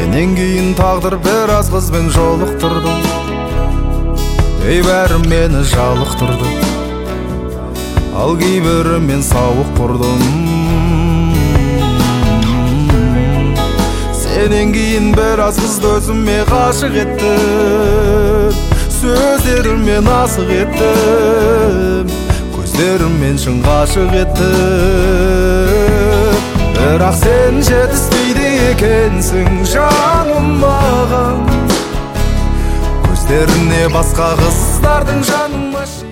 Сенен кейін тағдыр біраз қызбен жолықтырды. Ей бәрі мені жалықтырды, ал кейбірі мен сауық құрдым. Сенен кейін біраз қызды өзіме ғашық еттім. Сөздеріммен асық еттім, көздеріммен шын ғашық еттім. Бірақ сен жетіспейді екенсің жаным маған. Көздеріне басқа қыздардың жаныма